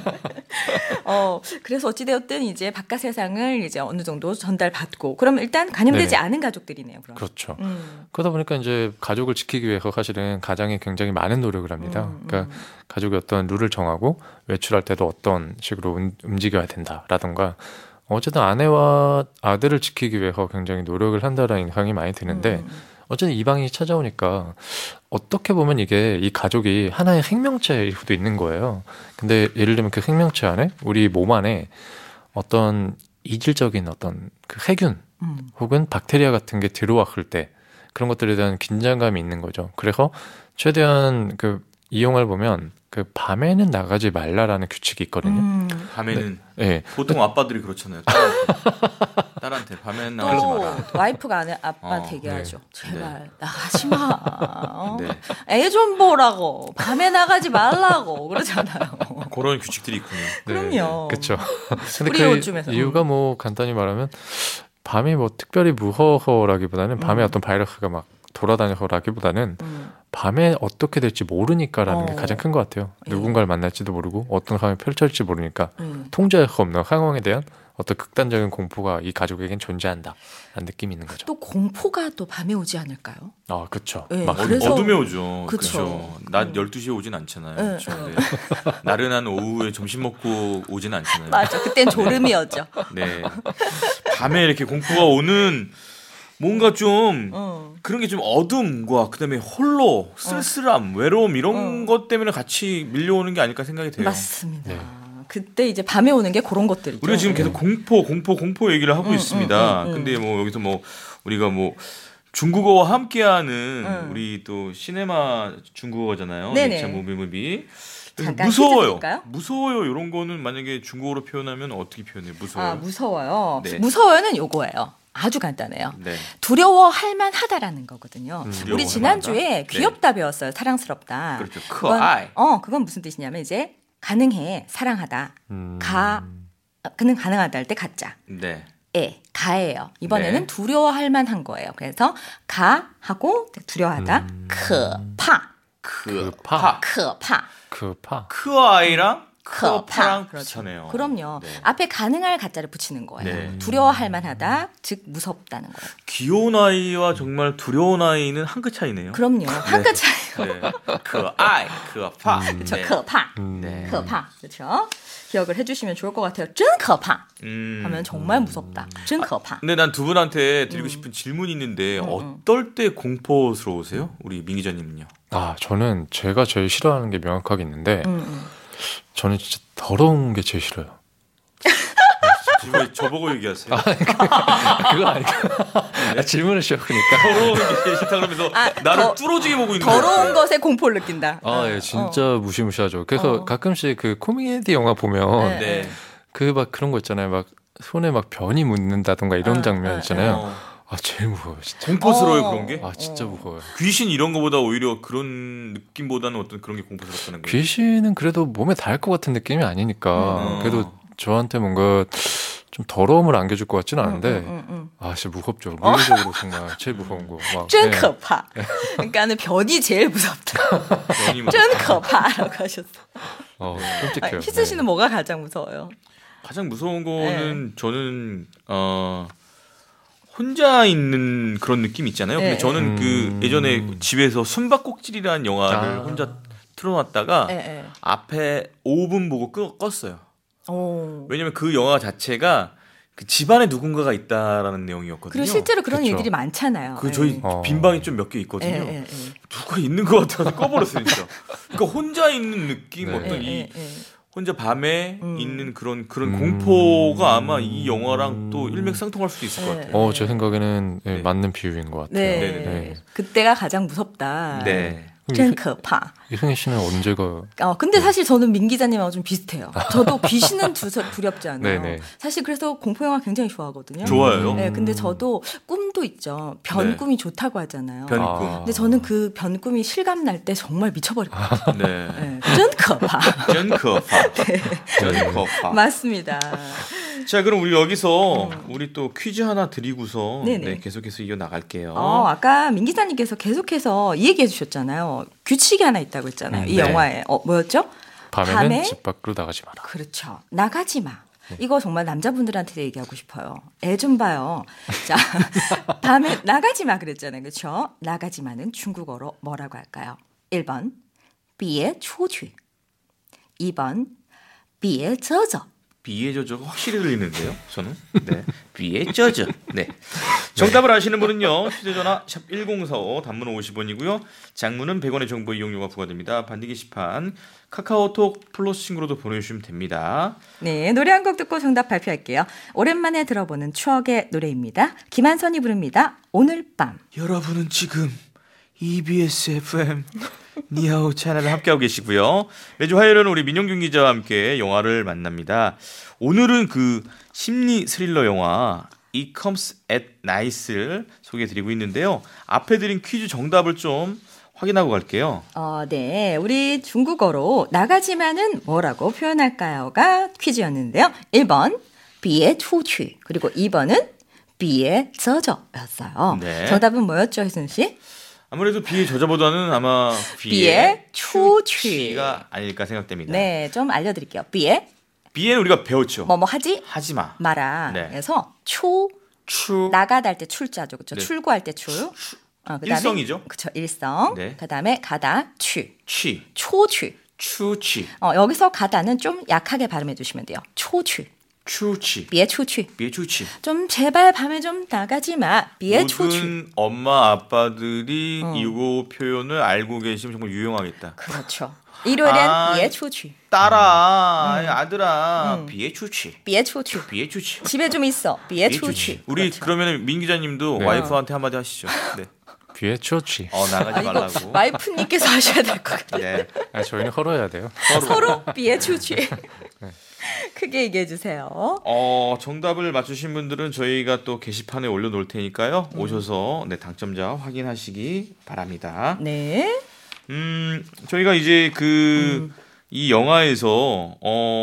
S2: 그래서 어찌되었든 이제 바깥 세상을 이제 어느 정도 전달받고, 그러면 일단 감염되지
S5: 네.
S2: 않은 가족들이네요. 그럼.
S5: 그렇죠. 그러다 보니까 이제 가족을 지키기 위해서 사실은 가장이 굉장히 많은 노력을 합니다. 그러니까 가족이 어떤 룰을 정하고 외출할 때도 어떤 식으로 움직여야 된다라던가 어쨌든 아내와 아들을 지키기 위해서 굉장히 노력을 한다라는 인상이 많이 드는데 어쨌든 이방인이 찾아오니까 어떻게 보면 이게 이 가족이 하나의 생명체일 수도 있는 거예요. 근데 예를 들면 그 생명체 안에 우리 몸 안에 어떤 이질적인 어떤 그 세균 혹은 박테리아 같은 게 들어왔을 때 그런 것들에 대한 긴장감이 있는 거죠. 그래서 최대한 그 이 영화를 보면 그 밤에는 나가지 말라라는 규칙이 있거든요.
S1: 밤에는
S5: 네.
S1: 보통 아빠들이 그렇잖아요. 딸한테 밤에는 나가지
S2: 또
S1: 마라.
S2: 와이프가 아빠한테 얘기하죠.
S5: 네.
S2: 제발 나가지 마. 어?
S1: 네.
S2: 애 좀 보라고. 밤에 나가지 말라고 그러잖아요.
S1: 그런 규칙들이 있군요.
S2: 그럼요.
S5: 그렇죠. 근데
S2: 우리
S5: 그
S2: 요즘에서.
S5: 이유가 뭐 간단히 말하면 밤이 뭐 특별히 무서워라기보다는 밤에 어떤 바이러스가 막 돌아다녀서라기보다는 밤에 어떻게 될지 모르니까라는 게 가장 큰 것 같아요. 누군가를 만날지도 모르고 어떤 상황이 펼쳐질지 모르니까 통제할 수 없는 상황에 대한 어떤 극단적인 공포가 이 가족에겐 존재한다라는 느낌이 있는 거죠.
S2: 또 공포가 또 밤에 오지 않을까요?
S5: 아, 그렇죠.
S2: 네,
S5: 막
S2: 그래서-
S1: 어둠에 오죠.
S2: 그쵸.
S1: 그렇죠. 낮 12시에 오진 않잖아요.
S2: 네,
S1: 그렇죠. 네. 나른한 오후에 점심 먹고 오진 않잖아요.
S2: 맞아. 그땐 졸음이었죠.
S1: 네. 밤에 이렇게 공포가 오는 뭔가 좀 그런 게 좀 어둠과 그다음에 홀로 쓸쓸함, 외로움 이런 것 때문에 같이 밀려오는 게 아닐까 생각이 돼요.
S2: 맞습니다.
S5: 네.
S2: 그때 이제 밤에 오는 게 그런 것들이죠.
S1: 우리가 지금 계속 공포 얘기를 하고 있습니다. 근데 뭐 여기서 뭐 우리가 뭐 중국어와 함께하는 우리 또 시네마 중국어잖아요.
S2: 네네.
S1: 넥차 무비.
S2: 잠깐
S1: 무서워요.
S2: 퀴즈 드릴까요?
S1: 무서워요. 이런 거는 만약에 중국어로 표현하면 어떻게 표현해요? 무서워요.
S2: 아, 무서워요.
S1: 네.
S2: 무서워요는 요거예요. 아주 간단해요.
S1: 네.
S2: 두려워할 만하다라는 거거든요.
S1: 두려워할
S2: 우리 지난주에
S1: 만하다?
S2: 귀엽다 배웠어요. 사랑스럽다.
S1: 그렇죠.
S2: 그건-
S1: 크아이.
S2: 그건 무슨 뜻이냐면 이제 가능해, 사랑하다. 그는 가능하다 할 때 가짜.
S1: 네.
S2: 가예요. 이번에는
S1: 네.
S2: 두려워할 만한 거예요. 그래서 가 하고 두려워하다. 크파.
S5: 그파.
S2: 크파.
S5: 그파.
S1: 크아이랑
S2: 크파.
S1: 크파랑
S2: 그렇죠.
S1: 비슷하네요.
S2: 그럼요.
S1: 네.
S2: 앞에 가능할 가짜를 붙이는 거예요.
S1: 네.
S2: 두려워할 만하다. 즉 무섭다는 거예요.
S1: 귀여운 아이와 정말 두려운 아이는 한 끗 차이네요.
S2: 그럼요. 한 끗 차이요.
S1: 네. 크아이, 크파.
S2: 그렇죠.
S1: 네.
S2: 크파.
S1: 네.
S2: 크파. 그렇죠. 기억을 해주시면 좋을 것 같아요. 真可怕 하면 정말 무섭다. 真可怕.
S1: 근데 난 두 분한테 드리고 싶은 질문이 있는데 어떨 때 공포스러우세요? 우리 민 기자님은요?
S5: 아, 저는 제가 제일 싫어하는 게 명확하게 있는데 저는 진짜 더러운 게 제일 싫어요.
S1: 지금 왜 저보고 얘기하세요?
S5: 그거 아니고 질문을 주셨으니까.
S1: 더러운 게 싫다 그러면서 나를 뚫어지게 보고 있는
S2: 더러운 것에 공포를 느낀다.
S5: 아, 예, 진짜 무시무시하죠. 그래서 가끔씩 그 코미디 영화 보면
S1: 네.
S5: 그 막 그런 거 있잖아요. 막 손에 막 변이 묻는다던가 이런 장면 있잖아요. 아, 제일 무서워요, 진짜.
S1: 공포스러워요 그런 게?
S5: 아, 진짜 무서워요.
S1: 귀신 이런 거보다 오히려 그런 느낌보다는 어떤 그런 게 공포스럽다는 거예요.
S5: 귀신은 그래도 몸에 닿을 것 같은 느낌이 아니니까 그래도 저한테 뭔가 좀 더러움을 안겨줄 것 같지는 않은데 아, 진짜 무섭죠. 물리적으로 정말 제일 무서운 거. 막,
S2: 真
S5: 네.
S2: 可怕. 그러니까는 변이 제일 무섭다.
S1: 변이 뭐
S2: 真可怕라고 하셨어.
S5: 끔찍해요.
S2: 희수 씨는 뭐가 가장 무서워요?
S1: 가장 무서운 거는 저는 혼자 있는 그런 느낌 있잖아요. 근데
S2: 네.
S1: 저는 그 예전에 집에서 숨바꼭질이라는 영화를 혼자 틀어놨다가
S2: 네.
S1: 앞에 5분 보고 껐어요.
S2: 오.
S1: 왜냐면 그 영화 자체가 그 집안에 누군가가 있다라는 내용이었거든요.
S2: 그리고 실제로 그런
S5: 그쵸.
S2: 일들이 많잖아요.
S1: 그 저희 빈 방이 좀 몇 개 있거든요. 누가 있는 것 같아서 꺼버렸어요, 진짜. 그러니까 혼자 있는 느낌,
S5: 네.
S1: 어떤 이 혼자 밤에 있는 그런 공포가 아마 이 영화랑 또 일맥상통할 수도 있을 것 같아요.
S5: 제 생각에는 네, 맞는 비유인 것 같아요.
S2: 네.
S1: 네네네.
S2: 그때가 가장 무섭다.
S1: 네.
S2: 真可怕.
S5: 이승희 씨는 언제가
S2: 근데 사실 저는 민 기자님하고 좀 비슷해요. 저도 귀신은 두렵지 않아요.
S5: 네네.
S2: 사실 그래서 공포 영화 굉장히 좋아하거든요.
S1: 좋아요.
S2: 네, 근데 저도 꿈도 있죠. 변
S1: 네.
S2: 꿈이 좋다고 하잖아요.
S1: 변꿈.
S2: 근데 저는 그 변 꿈이 실감 날 때 정말 미쳐버릴 것 같아요.
S1: 네.
S2: 네, 真可怕.
S1: 真可怕. 真可怕.
S2: 맞습니다.
S1: 자, 그럼 우리 여기서 우리 또 퀴즈 하나 드리고서
S2: 네네.
S1: 네, 계속해서 이어 나갈게요.
S2: 아까 민 기자님께서 계속해서 이 얘기해 주셨잖아요. 규칙이 하나 있다고 했잖아요. 이
S1: 네.
S2: 영화에. 뭐였죠?
S5: 밤에는
S2: 밤에?
S5: 집 밖으로 나가지 마라.
S2: 그렇죠. 나가지 마. 이거 정말 남자분들한테 얘기하고 싶어요. 애 좀 봐요. 자, 밤에 나가지 마 그랬잖아요. 그렇죠? 나가지 마는 중국어로 뭐라고 할까요? 1번, 别出去. 2번, 别走走.
S1: 비에 젖어가 확실히 들리는데요. 저는. 네. 비에 젖어. 네. 정답을 아시는 분은요. 휴대전화 샵 1045 단문은 50원이고요. 장문은 100원의 정보 이용료가 부과됩니다. 반디 게시판 카카오톡 플러스 친구로도 보내주시면 됩니다.
S2: 네, 노래 한 곡 듣고 정답 발표할게요. 오랜만에 들어보는 추억의 노래입니다. 김한선이 부릅니다. 오늘 밤.
S1: 여러분은 지금 EBS FM 니하오 채널을 함께하고 계시고요. 매주 화요일은 우리 민용균 기자와 함께 영화를 만납니다. 오늘은 그 심리 스릴러 영화 It Comes at Night를 소개해드리고 있는데요. 앞에 드린 퀴즈 정답을 좀 확인하고 갈게요.
S2: 네. 우리 중국어로 나가지만은 뭐라고 표현할까요가 퀴즈였는데요. 1번 비에 추취 그리고 2번은 비에 젖어였어요.
S1: 네.
S2: 정답은 뭐였죠, 혜순 씨?
S1: 아무래도 비에 젖어보다는 아마
S2: 비에 추취.
S1: 가 아닐까 생각됩니다.
S2: 네, 좀 알려드릴게요. 비에
S1: 비에는 우리가 배웠죠.
S2: 뭐뭐 하지
S1: 하지마.
S2: 마라.
S1: 네.
S2: 그래서 추 나가다 할 때 출자죠, 그렇죠?
S1: 네.
S2: 출구할 때 출. 그다음에,
S1: 일성이죠.
S2: 그렇죠, 일성.
S1: 네.
S2: 그다음에 가다 취,
S1: 취,
S2: 초취.
S1: 추취,
S2: 여기서 가다는 좀 약하게 발음해 주시면 돼요. 초취.
S1: 추취,
S2: 비에 추취.
S1: 비에 추취.
S2: 좀 제발 밤에 좀 나가지 마. 비에 추취.
S1: 모든 엄마 아빠들이 이거 표현을 알고 계시면 정말 유용하겠다.
S2: 그렇죠. 일요일엔 비에 추취.
S1: 딸아, 아들아, 비에 추취,
S2: 비에 추취.
S1: 비에 추취.
S2: 집에 좀 있어. 비에
S1: 비에
S2: 추취.
S1: 우리
S2: 그렇죠.
S1: 그러면 민 기자님도
S5: 네.
S1: 와이프한테 한마디 하시죠. 네.
S5: 비에 추취.
S1: 나가지
S2: 이거
S1: 말라고.
S2: 와이프님께서 하셔야 될 것 같아요.
S1: 네.
S5: 저희는 헐어야 돼요.
S2: 서로 비에 추취. 크게 얘기해 주세요.
S1: 정답을 맞추신 분들은 저희가 또 게시판에 올려놓을 테니까요. 오셔서 네, 당첨자 확인하시기 바랍니다.
S2: 네.
S1: 저희가 이제 이 영화에서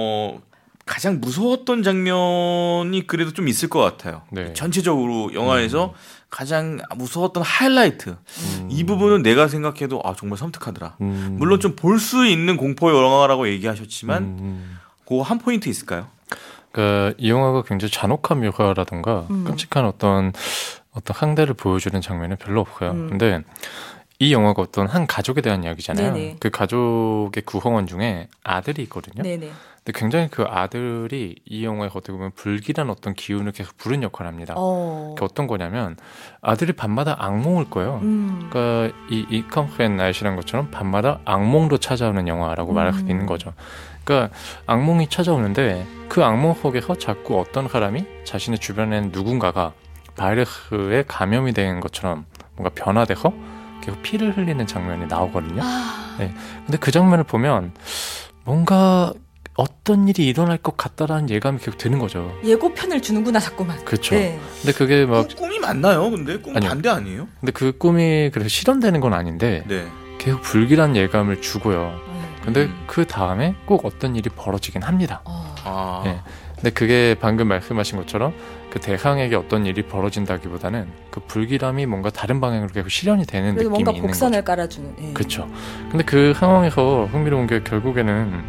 S1: 가장 무서웠던 장면이 그래도 좀 있을 것 같아요.
S5: 네.
S1: 전체적으로 영화에서 가장 무서웠던 하이라이트 이 부분은 내가 생각해도 정말 섬뜩하더라. 물론 좀 볼 수 있는 공포 영화라고 얘기하셨지만 그 한 포인트 있을까요?
S5: 그러니까 이 영화가 굉장히 잔혹한 묘사라던가 끔찍한 어떤 항대를 보여주는 장면은 별로 없고요. 근데 이 영화가 어떤 한 가족에 대한 이야기잖아요.
S2: 네네.
S5: 그 가족의 구성원 중에 아들이 있거든요.
S2: 네네.
S5: 근데 굉장히 그 아들이 이 영화에 어떻게 보면 불길한 어떤 기운을 계속 부른 역할을 합니다. 그게 어떤 거냐면 아들이 밤마다 악몽을 꿔요. 그러니까 이 컴펜 나이시라는 것처럼 밤마다 악몽도 찾아오는 영화라고 말할 수 있는 거죠. 그러니까 악몽이 찾아오는데 그 악몽 속에서 자꾸 어떤 사람이 자신의 주변에 누군가가 바이러스에 감염이 된 것처럼 뭔가 변화돼서 계속 피를 흘리는 장면이 나오거든요. 네. 근데 그 장면을 보면 뭔가 어떤 일이 일어날 것 같다라는 예감이 계속 드는 거죠.
S2: 예고편을 주는구나 자꾸만.
S5: 그렇죠.
S2: 네.
S5: 근데 그게 막
S1: 꿈이 맞나요? 근데 꿈
S5: 아니요.
S1: 반대 아니에요?
S5: 근데 그 꿈이 그래서 실현되는 건 아닌데
S1: 네.
S5: 계속 불길한 예감을 주고요. 근데 그 다음에 꼭 어떤 일이 벌어지긴 합니다. 네. 근데 그게 방금 말씀하신 것처럼 그 대상에게 어떤 일이 벌어진다기보다는 그 불길함이 뭔가 다른 방향으로 계속 실현이 되는
S2: 그래도
S5: 느낌이
S2: 뭔가
S5: 있는
S2: 복선을
S5: 거죠.
S2: 깔아주는. 네.
S5: 그렇죠. 근데 그 상황에서 흥미로운 게 결국에는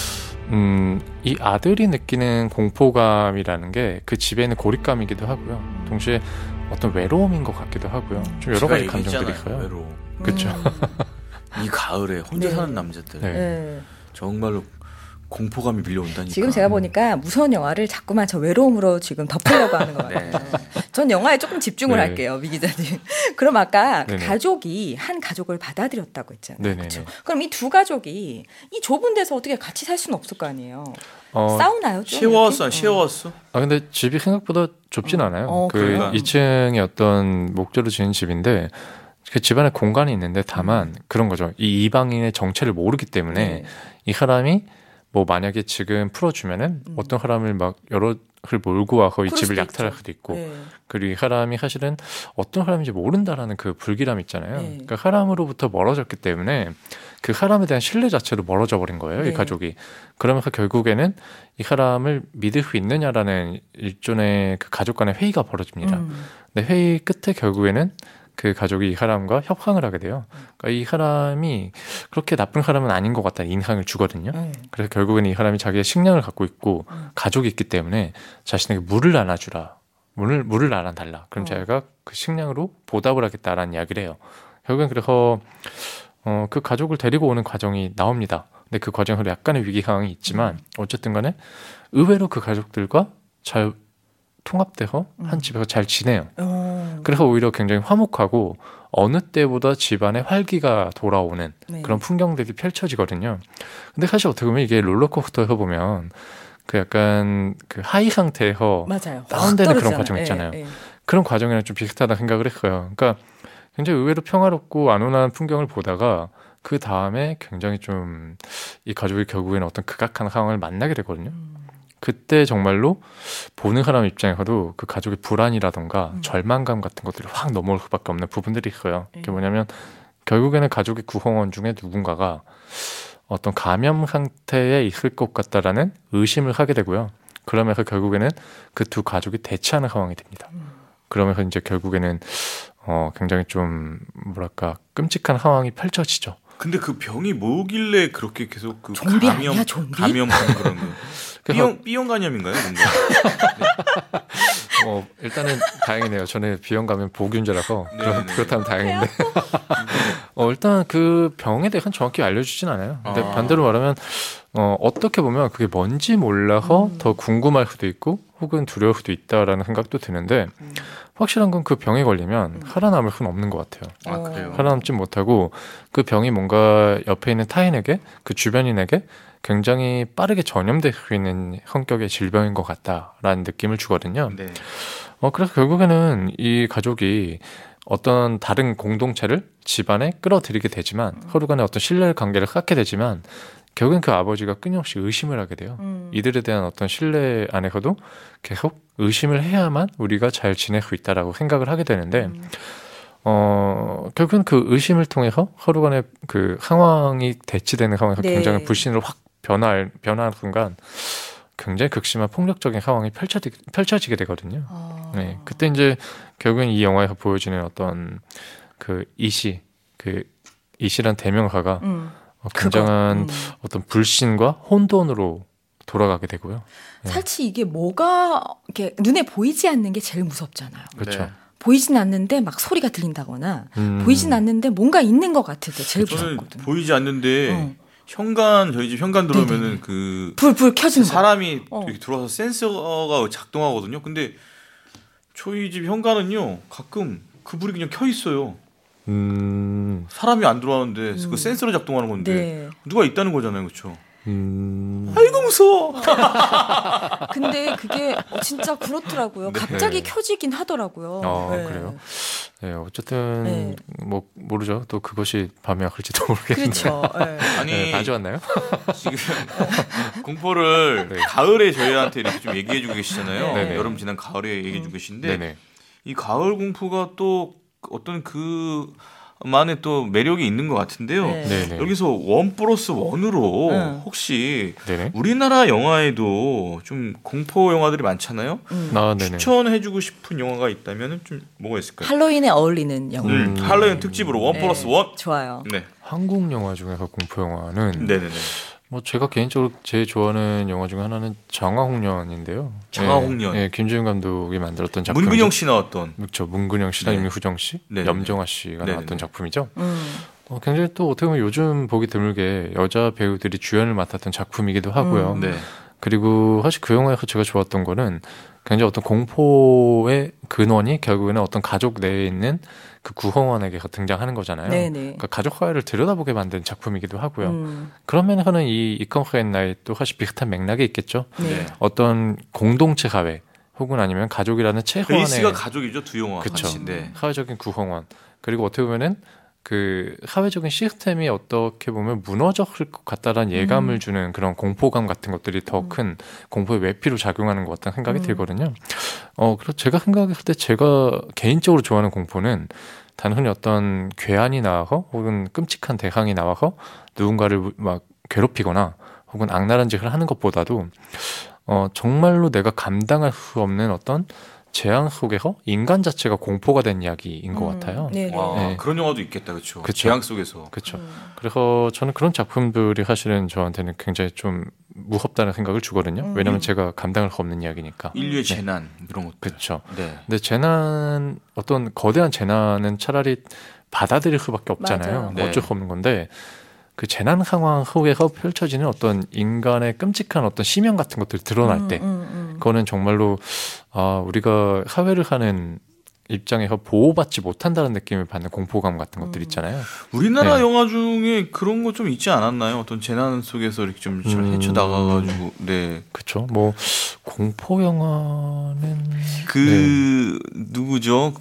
S5: 이 아들이 느끼는 공포감이라는 게 그 집에 있는 고립감이기도 하고요. 동시에 어떤 외로움인 것 같기도 하고요. 좀 여러 가지 감정들이 있어요.
S1: 외로움.
S5: 그렇죠.
S1: 이 가을에 혼자
S2: 네.
S1: 사는 남자들
S5: 네.
S2: 네.
S1: 정말로 공포감이 밀려온다니까.
S2: 지금 제가 보니까 무서운 영화를 자꾸만 저 외로움으로 지금 덮으려고 하는 것 같아요. 전 영화에 조금 집중을
S5: 네.
S2: 할게요, 미 기자님. 그럼 아까
S5: 네네.
S2: 가족이 한 가족을 받아들였다고 했잖아요.
S5: 네네네.
S2: 그렇죠? 그럼 이 두 가족이 이 좁은 데서 어떻게 같이 살 수는 없을 거 아니에요. 싸우나요? 좀
S1: 시워웠어,
S2: 이렇게?
S1: 시워웠어.
S5: 근데 집이 생각보다 좁진 않아요. 그
S2: 그래요?
S5: 2층에 어떤 목조로 지은 집인데 그 집안에 공간이 있는데 다만 그런 거죠. 이 이방인의 정체를 모르기 때문에
S2: 네.
S5: 이 사람이 뭐 만약에 지금 풀어주면은 어떤 사람을 막 여럿을 몰고 와서 이
S2: 그럴
S5: 집을
S2: 수도
S5: 약탈할
S2: 있죠.
S5: 수도 있고
S2: 네.
S5: 그리고 이 사람이 사실은 어떤 사람인지 모른다라는 그 불길함 있잖아요.
S2: 네.
S5: 그러니까 사람으로부터 멀어졌기 때문에 그 사람에 대한 신뢰 자체로 멀어져 버린 거예요.
S2: 네.
S5: 이 가족이. 그러면서 결국에는 이 사람을 믿을 수 있느냐라는 일종의 그 가족 간의 회의가 벌어집니다. 근데 회의 끝에 결국에는 그 가족이 이 사람과 협상을 하게 돼요. 그러니까 이 사람이 그렇게 나쁜 사람은 아닌 것 같다는 인상을 주거든요. 그래서 결국에는 이 사람이 자기의 식량을 갖고 있고 가족이 있기 때문에 자신에게 물을 나눠주라. 물을 나눠달라. 그럼 자기가 그 식량으로 보답을 하겠다라는 이야기를 해요. 결국엔 그래서 그 가족을 데리고 오는 과정이 나옵니다. 근데 그 과정에서 약간의 위기 상황이 있지만 어쨌든 간에 의외로 그 가족들과 잘 통합돼서 한 집에서 잘 지내요. 그래서 오히려 굉장히 화목하고 어느 때보다 집안에 활기가 돌아오는
S2: 네.
S5: 그런 풍경들이 펼쳐지거든요. 근데 사실 어떻게 보면 이게 롤러코스터에서 보면 그 약간 그 하이 상태에서
S2: 맞아요.
S5: 다운되는 그런
S2: 떨어지잖아요.
S5: 과정 있잖아요.
S2: 예, 예.
S5: 그런 과정이랑 좀 비슷하다 생각을 했어요. 그러니까 굉장히 의외로 평화롭고 안온한 풍경을 보다가 그 다음에 굉장히 좀 이 가족이 결국에는 어떤 극악한 상황을 만나게 되거든요. 그때 정말로 보는 사람 입장에서도 그 가족의 불안이라던가 절망감 같은 것들이 확 넘어올 수밖에 없는 부분들이 있어요. 그게 뭐냐면 결국에는 가족의 구성원 중에 누군가가 어떤 감염 상태에 있을 것 같다라는 의심을 하게 되고요. 그러면서 결국에는 그 두 가족이 대치하는 상황이 됩니다. 그러면서 이제 결국에는 굉장히 좀 뭐랄까 끔찍한 상황이 펼쳐지죠.
S1: 근데 그 병이 뭐길래 그렇게 계속 그
S2: 좀비 아니야, 좀비?
S1: 감염하는 그런 거.
S5: 그래서-
S1: B형 감염인가요? 뭔가?
S5: 일단은 다행이네요. 저는 비형 가면 보균자라서
S1: 네네네.
S5: 그렇다면 다행인데. 일단 그 병에 대해서는 정확히 알려주진 않아요. 근데
S1: 아.
S5: 반대로 말하면 어떻게 보면 그게 뭔지 몰라서 더 궁금할 수도 있고 혹은 두려울 수도 있다라는 생각도 드는데 확실한 건 그 병에 걸리면 살아남을 수는 없는 것 같아요.
S1: 아, 그래요?
S5: 살아남지 못하고 그 병이 뭔가 옆에 있는 타인에게 그 주변인에게 굉장히 빠르게 전염될 수 있는 성격의 질병인 것 같다라는 느낌을 주거든요.
S1: 네.
S5: 그래서 결국에는 이 가족이 어떤 다른 공동체를 집안에 끌어들이게 되지만 서로 간에 어떤 신뢰 관계를 쌓게 되지만 결국엔 그 아버지가 끊임없이 의심을 하게 돼요. 이들에 대한 어떤 신뢰 안에서도 계속 의심을 해야만 우리가 잘 지낼 수 있다라고 생각을 하게 되는데 결국은 그 의심을 통해서 서로 간에 그 상황이 대치되는 상황에서
S2: 네.
S5: 굉장히 불신으로 확 변화하는 순간 굉장히 극심한 폭력적인 상황이 펼쳐지게 되거든요. 네, 그때 이제 결국엔 이 영화에서 보여지는 어떤 그 이시란 대명사가 굉장한 어떤 불신과 혼돈으로 돌아가게 되고요.
S2: 사실 이게 뭐가 이렇게 눈에 보이지 않는 게 제일 무섭잖아요.
S5: 그렇죠.
S1: 네.
S2: 보이진 않는데 막 소리가 들린다거나 보이진 않는데 뭔가 있는 것 같을 때 제일
S1: 저는
S2: 무섭거든요.
S1: 보이지 않는데 저희 집 현관 들어오면은 그
S2: 불 켜진 거.
S1: 사람이 이렇게 들어와서 센서가 작동하거든요. 근데 저희 집 현관은요 가끔 그 불이 그냥 켜 있어요. 사람이 안 들어왔는데 그 센서로 작동하는 건데
S2: 네.
S1: 누가 있다는 거잖아요, 그렇죠? 아이고 무서워.
S2: 근데 그게 진짜 그렇더라고요. 갑자기 켜지긴 하더라고요. 네.
S5: 그래요? 네, 어쨌든
S2: 네.
S5: 뭐 모르죠. 또 그것이 밤에 갈지도 모르겠는데.
S2: 그렇죠. 네.
S1: 아니
S5: 네, 가져왔나요?
S1: 지금 공포를
S5: 네.
S1: 가을에 저희한테 이렇게 좀 얘기해주고 계시잖아요.
S5: 네네.
S1: 여름 지난 가을에 얘기해주고 계신데
S5: 네네.
S1: 이 가을 공포가 또 어떤 그만의 또 매력이 있는 것 같은데요.
S2: 네.
S5: 네네.
S1: 여기서 1+1으로 혹시
S5: 네네.
S1: 우리나라 영화에도 좀 공포 영화들이 많잖아요.
S5: 네네.
S1: 추천해주고 싶은 영화가 있다면 좀 뭐가 있을까요?
S2: 할로윈에 어울리는 영화.
S1: 할로윈 특집으로 1+1.
S2: 좋아요.
S1: 네.
S5: 한국 영화 중에서 공포 영화는
S1: 네네네.
S5: 뭐 제가 개인적으로 제일 좋아하는 영화 중에 하나는 장화홍련인데요.
S1: 장화홍련.
S5: 네, 김주현 감독이 만들었던 작품.
S1: 문근영 씨 나왔던.
S5: 그렇죠. 문근영 씨랑
S1: 네.
S5: 임수정 씨,
S1: 네네네.
S5: 염정아 씨가
S1: 네네네.
S5: 나왔던 작품이죠.
S2: 음.
S5: 굉장히 또 어떻게 보면 요즘 보기 드물게 여자 배우들이 주연을 맡았던 작품이기도 하고요.
S1: 네.
S5: 그리고 사실 그 영화에서 제가 좋았던 거는 굉장히 어떤 공포의 근원이 결국에는 어떤 가족 내에 있는 그 구성원에게서 등장하는 거잖아요.
S2: 네네.
S5: 그러니까 가족 사회를 들여다보게 만든 작품이기도 하고요. 그런 면에서는 이 이컴 앤 나이 또 사실 비슷한 맥락이 있겠죠.
S2: 네.
S5: 어떤 공동체 사회 혹은 아니면 가족이라는 최소한의
S1: 베이스가 가족이죠, 두 영화
S5: 그쵸.
S1: 같이. 네.
S5: 사회적인 구성원 그리고 어떻게 보면은 그 사회적인 시스템이 어떻게 보면 무너졌을 것 같다라는 예감을 주는 그런 공포감 같은 것들이 더 큰 공포의 외피로 작용하는 것 같다는 생각이 들거든요. 그래서 제가 생각했을 때 제가 개인적으로 좋아하는 공포는 단순히 어떤 괴한이 나와서 혹은 끔찍한 대상이 나와서 누군가를 막 괴롭히거나 혹은 악랄한 짓을 하는 것보다도 정말로 내가 감당할 수 없는 어떤 재앙 속에서 인간 자체가 공포가 된 이야기인 것 같아요.
S2: 네네.
S1: 와,
S5: 네.
S1: 그런 영화도 있겠다, 그렇죠.
S5: 그쵸.
S1: 재앙 속에서.
S5: 그렇죠. 그래서 저는 그런 작품들이 사실은 저한테는 굉장히 좀 무섭다는 생각을 주거든요. 왜냐하면 제가 감당할 수 없는 이야기니까.
S1: 인류의 재난 이런 것들.
S5: 그렇죠.
S1: 네.
S5: 근데 재난 어떤 거대한 재난은 차라리 받아들일 수밖에 없잖아요.
S2: 맞아요.
S1: 네.
S5: 어쩔 수 없는 건데 그 재난 상황 후에서 펼쳐지는 어떤 인간의 끔찍한 어떤 심연 같은 것들이 드러날 때 그거는 정말로 우리가 사회를 하는 입장에서 보호받지 못한다는 느낌을 받는 공포감 같은 것들 있잖아요.
S1: 우리나라
S5: 네.
S1: 영화 중에 그런 거 좀 있지 않았나요? 어떤 재난 속에서 이렇게 좀 잘 헤쳐나가가지고, 네.
S5: 그렇죠. 뭐 공포 영화는
S1: 누구죠?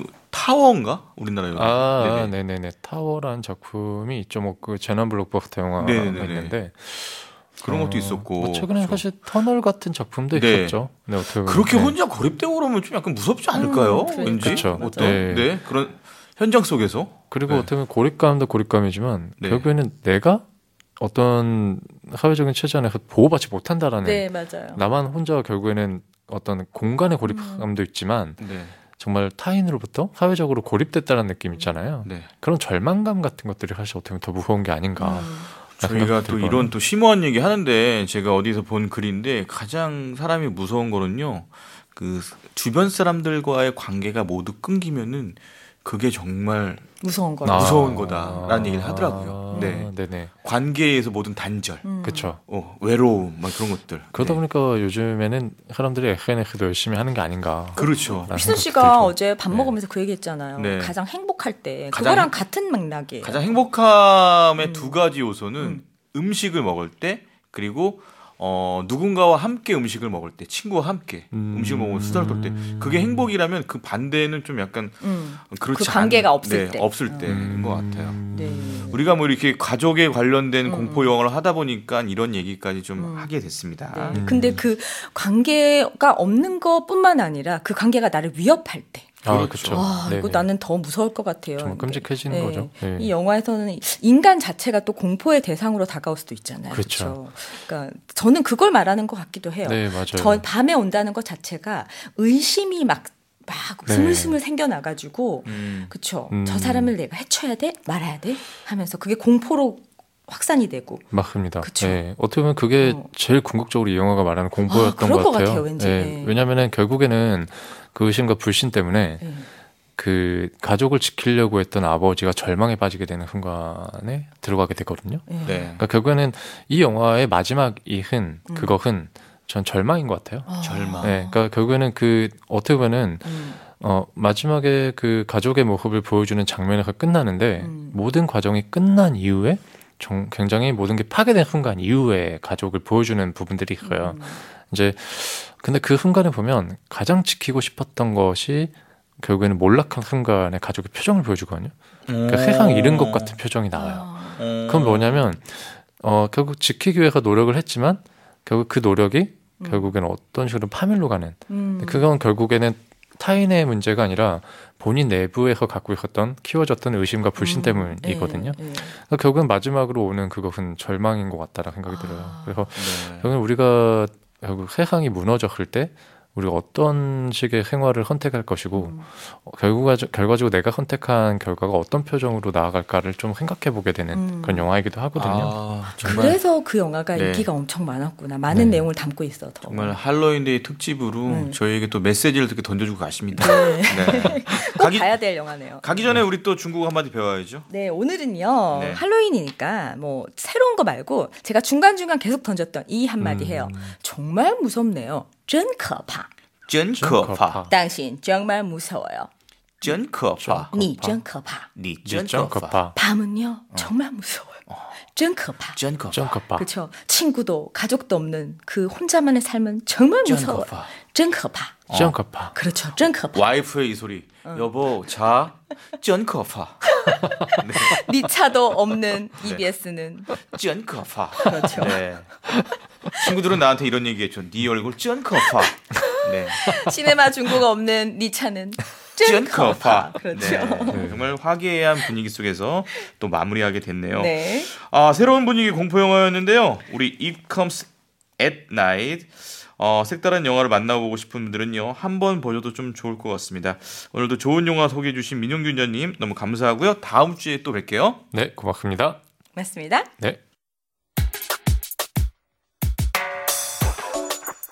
S1: 타워인가? 우리나라 영화.
S5: 네네네. 타워라는 작품이 있죠. 뭐 그 재난 블록버스터 영화가
S1: 네네네.
S5: 있는데
S1: 그런 것도 있었고.
S5: 뭐 최근에 사실 터널 같은 작품도
S1: 네.
S5: 있었죠. 네, 어떻게 보면.
S1: 그렇게
S5: 네.
S1: 혼자 고립되고 그러면 좀 약간 무섭지 않을까요?
S2: 그러니까.
S1: 왠지.
S5: 그쵸.
S1: 어떤
S5: 네.
S1: 네. 그런 현장 속에서.
S5: 그리고
S1: 네.
S5: 어떻게 보면 고립감도 고립감이지만
S1: 네.
S5: 결국에는 내가 어떤 사회적인 체제 안에서 보호받지 못한다라는
S2: 네, 맞아요.
S5: 나만 혼자 결국에는 어떤 공간의 고립감도 있지만
S1: 네.
S5: 정말 타인으로부터 사회적으로 고립됐다는 느낌 있잖아요.
S1: 네.
S5: 그런 절망감 같은 것들이 사실 어떻게 보면 더 무서운 게 아닌가.
S1: 저희가 또 이런 또 심오한 얘기 하는데 제가 어디서 본 글인데 가장 사람이 무서운 거는요. 그 주변 사람들과의 관계가 모두 끊기면은 그게 정말
S2: 무서운 거.
S1: 무서운 거다라는 얘기를 하더라고요. 네.
S5: 네네.
S1: 관계에서 모든 단절,
S5: 그렇죠.
S1: 외로움, 막 그런 것들.
S5: 그러다
S1: 네.
S5: 보니까 요즘에는 사람들이 SNS도 열심히 하는 게 아닌가.
S1: 그렇죠.
S2: 희순 씨가 어제 밥 먹으면서 그 얘기했잖아요.
S1: 네.
S2: 가장 행복할 때
S1: 가장
S2: 그거랑 같은 맥락이에요.
S1: 가장 행복함의 두 가지 요소는 음식을 먹을 때 그리고 누군가와 함께 음식을 먹을 때 친구와 함께 음식을 먹으면 수다를 떨 때 그게 행복이라면 그 반대는 좀 약간 그렇지
S2: 그 관계가
S1: 않-
S2: 없을 때.
S1: 없을 때인 것 같아요.
S2: 네.
S1: 우리가 뭐 이렇게 가족에 관련된 공포 영화를 하다 보니까 이런 얘기까지 좀 하게 됐습니다.
S2: 네. 근데 그 관계가 없는 것뿐만 아니라 그 관계가 나를 위협할 때.
S5: 그렇죠.
S2: 와, 이거 나는 더 무서울 것 같아요.
S5: 정말 끔찍해지는
S2: 네.
S5: 거죠. 네.
S2: 이 영화에서는 인간 자체가 또 공포의 대상으로 다가올 수도 있잖아요.
S5: 그렇죠.
S2: 그렇죠? 그러니까 저는 그걸 말하는 것 같기도 해요.
S5: 네, 맞아요.
S2: 저 밤에 온다는 것 자체가 의심이 막
S5: 네.
S2: 스물스물 생겨나가지고, 그렇죠. 저 사람을 내가 해쳐야 돼, 말아야 돼 하면서 그게 공포로 확산이 되고.
S5: 맞습니다.
S2: 그쵸.
S5: 네. 어떻게 보면 그게 제일 궁극적으로 이 영화가 말하는 공포였던
S2: 그럴
S5: 것
S2: 것
S5: 같아요.
S2: 같아요, 왠지.
S5: 네.
S2: 네.
S5: 왜냐하면 결국에는 그 의심과 불신 때문에
S2: 네.
S5: 그 가족을 지키려고 했던 아버지가 절망에 빠지게 되는 순간에 들어가게 되거든요.
S2: 네.
S1: 네.
S5: 그러니까 결국에는 이 영화의 마지막 이흔 그것은 전 절망인 것 같아요.
S1: 절망.
S5: 네. 그러니까 결국에는 그 어떻게 보면은 마지막에 그 가족의 모습을 보여주는 장면에서 끝나는데 모든 과정이 끝난 이후에 굉장히 모든 게 파괴된 순간 이후에 가족을 보여주는 부분들이 있어요. 이제 근데 그 순간에 보면 가장 지키고 싶었던 것이 결국에는 몰락한 순간에 가족의 표정을 보여주거든요. 그러니까 세상 잃은 것 같은 표정이 나와요. 그건 뭐냐면 결국 지키기 위해서 노력을 했지만 결국 그 노력이 결국에는 어떤 식으로 파멸로 가는. 그건 결국에는 타인의 문제가 아니라 본인 내부에서 갖고 있었던 키워졌던 의심과 불신 때문이거든요. 그러니까 결국은 마지막으로 오는 그것은 절망인 것 같다라는 생각이 들어요. 그래서 결국은 우리가 결국 세상이 무너졌을 때 우리가 어떤 식의 생활을 선택할 것이고 결과적으로 내가 선택한 결과가 어떤 표정으로 나아갈까를 좀 생각해보게 되는 그런 영화이기도 하거든요.
S1: 정말
S2: 그래서 그 영화가
S1: 네.
S2: 인기가 엄청 많았구나. 많은 내용을 담고 있어. 더.
S1: 정말 할로윈데이 특집으로 저희에게 또 메시지를 이렇게 던져주고 가십니다.
S2: 네.
S1: 네.
S2: 꼭 봐야 될 영화네요.
S1: 가기 전에 우리 또 중국어 한마디 배워야죠.
S2: 네, 오늘은요.
S1: 네.
S2: 할로윈이니까 뭐 새로운 거 말고 제가 중간중간 계속 던졌던 이 한마디 해요. 정말 무섭네요. 真可怕.
S1: 真可怕.
S2: 당신 정말 무서워요.
S1: 真可怕.
S2: 你真可怕.
S1: 你真可怕.
S2: 밤은요. 정말 무서워요. 真可怕.
S1: 真可怕.
S2: 그렇죠. 친구도 가족도 없는 그 혼자만의 삶은 정말 무서워요. 真可怕.
S5: 真可怕.
S2: 그렇죠. 真可怕.
S1: 와이프의 이 소리. 여보, 자, 真可怕.
S2: 네 차도 없는 EBS는
S1: 真可怕.
S2: 그렇죠.
S1: 네. 친구들은 나한테 이런 얘기했죠. 네 얼굴 真可怕. 네.
S2: 시네마 중고가 없는 네 차는 真可怕. 그렇죠.
S1: 네. 정말 화기애애한 분위기 속에서 또 마무리하게 됐네요.
S2: 네.
S1: 새로운 분위기 공포 영화였는데요. 우리 It Comes at Night. 색다른 영화를 만나보고 싶은 분들은요. 한번 보셔도 좀 좋을 것 같습니다. 오늘도 좋은 영화 소개해 주신 민용균 전님 너무 감사하고요. 다음 주에 또 뵐게요.
S5: 네, 고맙습니다.
S2: 맞습니다.
S5: 네.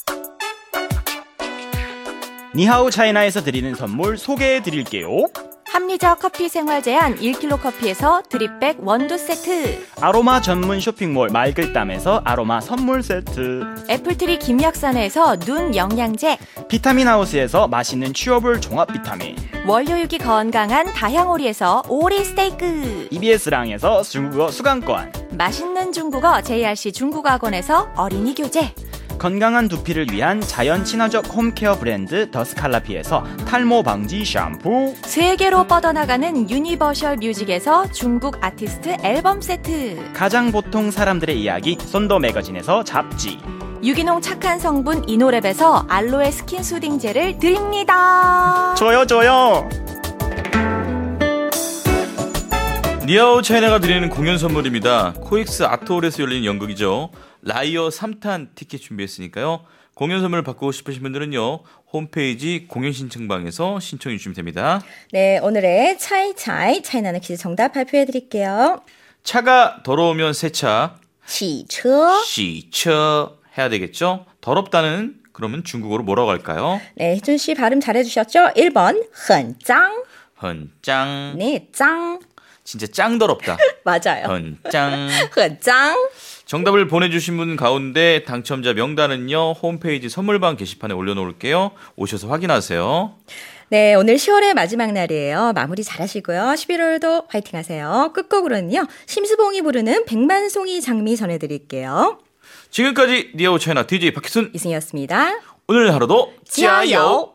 S4: 니하오 차이나에서 드리는 선물 소개해 드릴게요.
S2: 합리적 커피 생활 제한 1kg 커피에서 드립백 원두 세트,
S6: 아로마 전문 쇼핑몰 말글담에서 아로마 선물 세트,
S2: 애플트리 김약산에서 눈 영양제,
S6: 비타민 하우스에서 맛있는 취업을 종합 비타민,
S2: 원료육이 건강한 다향오리에서 오리 스테이크,
S6: EBS랑에서 중국어 수강권,
S2: 맛있는 중국어 JRC 중국어학원에서 어린이 교재,
S6: 건강한 두피를 위한 자연 친화적 홈케어 브랜드 더스칼라피에서 탈모 방지 샴푸,
S2: 세계로 뻗어나가는 유니버셜 뮤직에서 중국 아티스트 앨범 세트,
S6: 가장 보통 사람들의 이야기 썬더 매거진에서 잡지,
S2: 유기농 착한 성분 이노랩에서 알로에 스킨 수딩 젤을 드립니다.
S6: 줘요.
S1: 니아오 차이나가 드리는 공연 선물입니다. 코엑스 아트홀에서 열리는 연극이죠. 라이어 3탄 티켓 준비했으니까요. 공연 선물 받고 싶으신 분들은요. 홈페이지 공연 신청방에서 신청해 주시면 됩니다.
S2: 네, 오늘의 차이나는 퀴즈 정답 발표해 드릴게요.
S1: 차가 더러우면 세차,
S2: 시처.
S1: 시처 해야 되겠죠? 더럽다는 그러면 중국어로 뭐라고 할까요?
S2: 네, 희준 씨 발음 잘해 주셨죠? 1번 很脏.
S1: 헌짱.
S2: 네, 짱.
S1: 진짜 짱 더럽다.
S2: 맞아요.
S1: 헌짱.
S2: 很脏.
S1: 정답을 보내주신 분 가운데 당첨자 명단은요. 홈페이지 선물방 게시판에 올려놓을게요. 오셔서 확인하세요.
S2: 네, 오늘 10월의 마지막 날이에요. 마무리 잘하시고요. 11월도 화이팅 하세요. 끝곡으로는요. 심수봉이 부르는 백만송이 장미 전해드릴게요.
S1: 지금까지 니아오 차이나 DJ 박희순
S2: 이승이었습니다.
S1: 오늘 하루도
S2: 加油